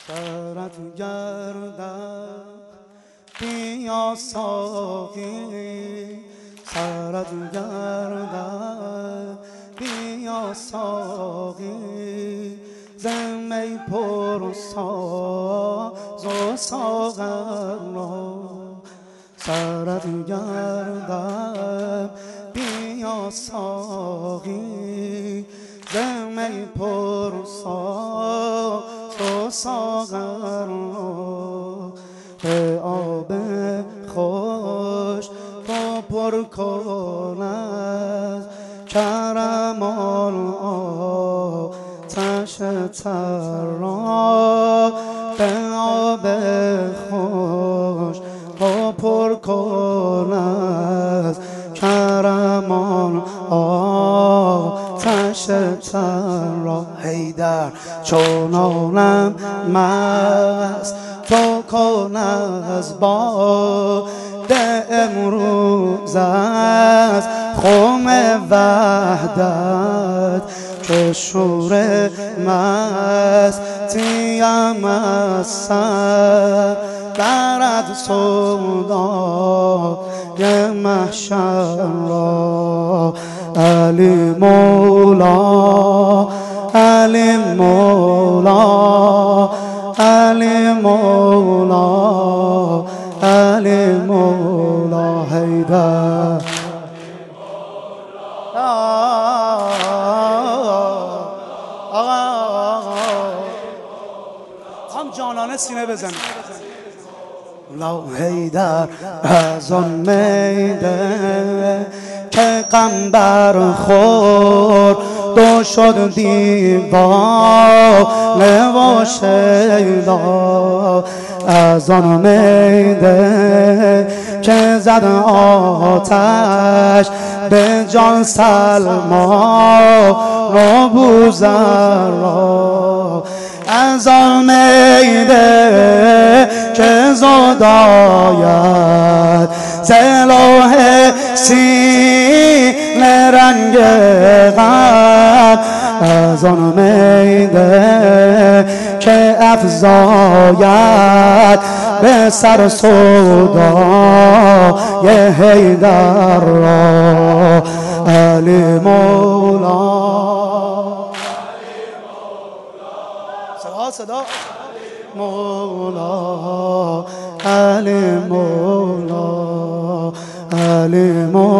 سرت گردم بیا ساقی، سرت گردم بیا ساقی، زمی پر ساز و ساغر را. سرت گردم بیا ساقی، زمی پر ساز و ساغر را. به آب خوش تو پر کن از کرم آتش تر را. به آب خوش تو پر کن از کرم آتش تر را. حیدر چون عالم مست تو کن از باد امروز از خم وحدت، که شور مستیم از سر برد سودای محشر را. علی مولا، علی مولا، علی مولا، علی مولا حیدر. هم جانانه سینه بزنید. مولا حیدر از آن میده که قنبر خورد و شد دیوانه و شیدا. از آن میده که زد آتش به جان سلمان و بوذر را. از آن میده که زداید سلاح سینه رنگ غم. از آن میده که افزاید به سر سودای حیدر را. علی مولا، صدا مولا، علی مولا، علی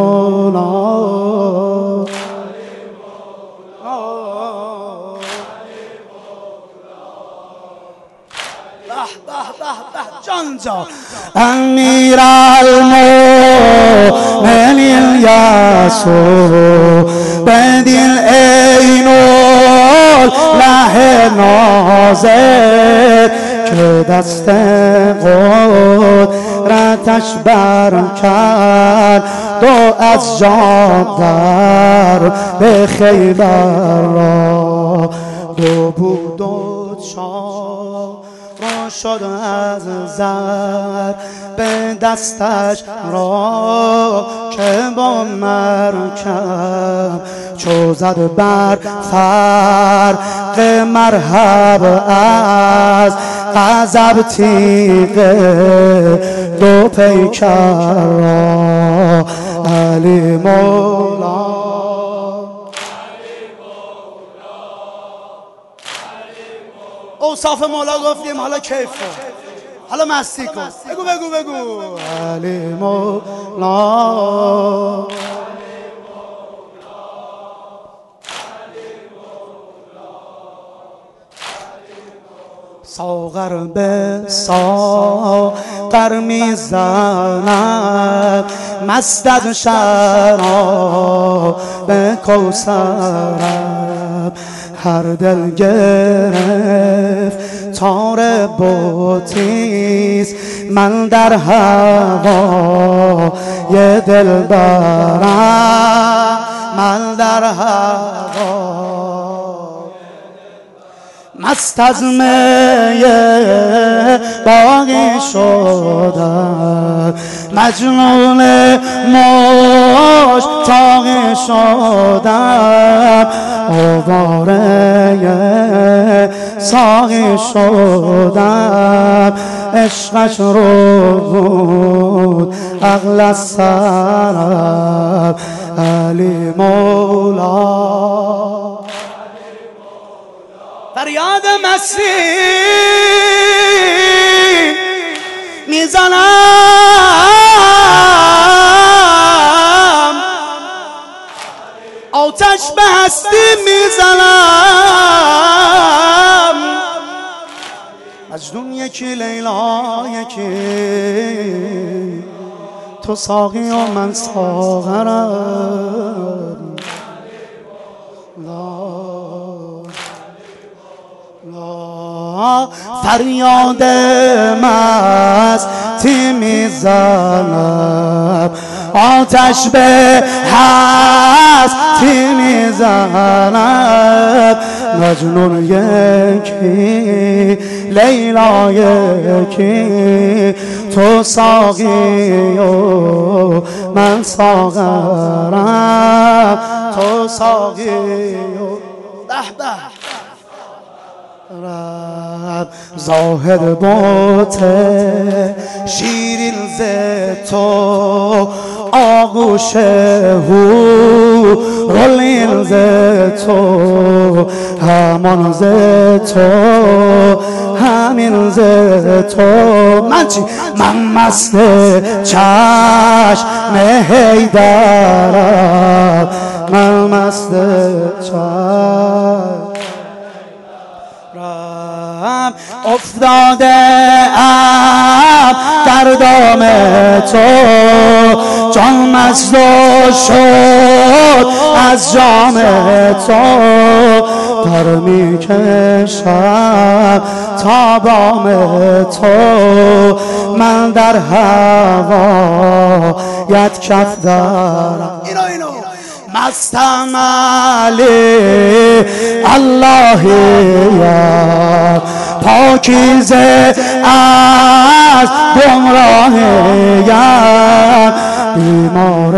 مولا. جان جان امیر المؤمنین یسوع بدین عین له ناظر، که دست قدرتش برکرد دو از جان در به خیبر را. دو بود و چار شد از زر به دستش را، که با مرکب چو زد بر فرق مرحب از غضب تیغ دو پیکر را. علی مولا، اوصاف مولا گفتیم، حالا کیف کن، حالا مستی کن. بگو بگو بگو. علی مولا، ساغر به ساغر میزند مست از شراب کوثرم. هر دل گرفت تار بوتیست من در هوای دلبرم، من در هوا مست از می باقی شدم، مجنون مشتاق شدم، آواره ساقی شدم، عشقش رو بود عقل از سرم، علی مولا. فریاد مستی میزنم، آتش به هستی میزنم، مجنون یکی لیلا یکی، تو ساقی و من ساغرم. فریاد مستی میزنم، آتش به هستی میزنم، مجنون یکی لیلا یکی، تو ساقی و من ساغرم، تو ساقی و به ظاهر باطن شیرین ز تو، آغوش رولین ز تو، همان ز تو، همین ز تو. من چی؟ من مست چشم حیدرم، من مست چشم افتاده ام در دام تو، جان مست شد از جام تو، پر میکشم تا بام تو، من در هوایت کف دارم. اینو مستم علی اللهیم، پاکیزه از گمراهیم، بیمار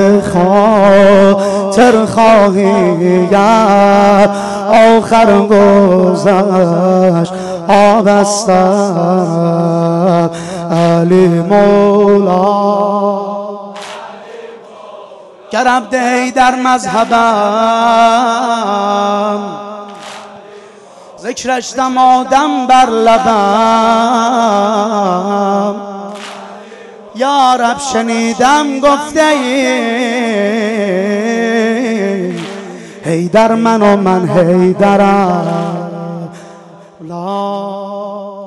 خاطر خواهیم، آخر گذشت آب از سرم، علی مولا. گر عبدی در مذهبم، ذکرش دمادم بر لبم، یا رب شنیدم گفته ای در من و من حیدرم. لا